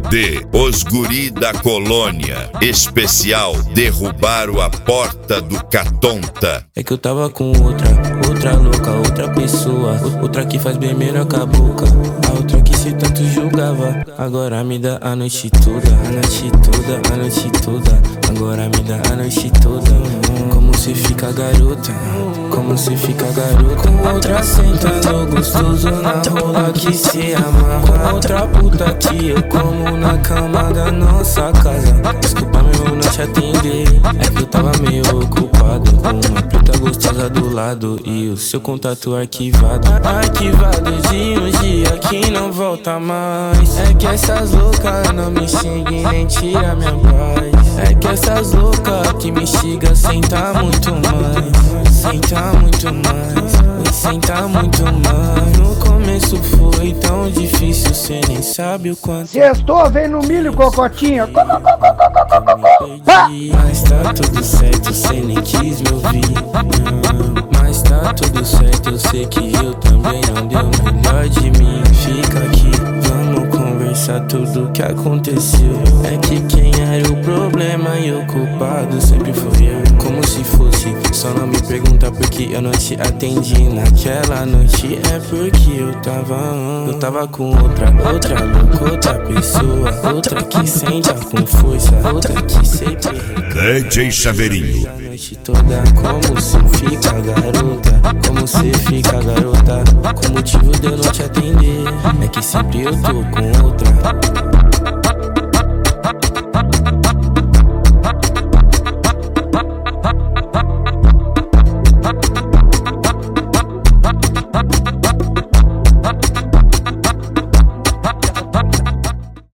DVD Os Guri da Colônia. Especial Derrubaram a Porta do Catonta. É que eu tava com outra louca, outra pessoa. Outra que faz bem melhor com a boca. A outra que se tanto julgava, agora me dá a noite toda. A noite toda, a noite toda. Agora me dá a noite toda. Como se fica garota, como se fica garota. Com outra sentando gostoso na rola que se amarra. Com outra puta que eu como na cama da nossa casa. Desculpa meu não te atender, é que eu tava meio ocupado com uma puta gostosa do lado e o seu contato arquivado. Arquivado de um dia que não volta mais. É que essas loucas não me xinguem nem tira minha paz. É que essas loucas que me xingam senta muito mais. Senta muito mais, senta muito mais. No começo foi tão difícil, cê nem sabe o quanto. Sextou, vem no milho, cocotinha. Mas tá tudo certo, cê nem quis me ouvir. Mas tá tudo certo, eu sei que eu também não dei o melhor de mim. Fica aqui, vamos conversar tudo que aconteceu. É que quem era o problema e o culpado sempre foi eu. Como se fosse, só não me pergunta porque eu não te atendi naquela noite. É porque eu tava com outra louca, outra pessoa. Outra que sente com força, outra que sempre DJ Chaveirinho. a noite toda. Como se fica garota, como se fica garota. Com motivo de eu não te atender, é que sempre eu tô com outra.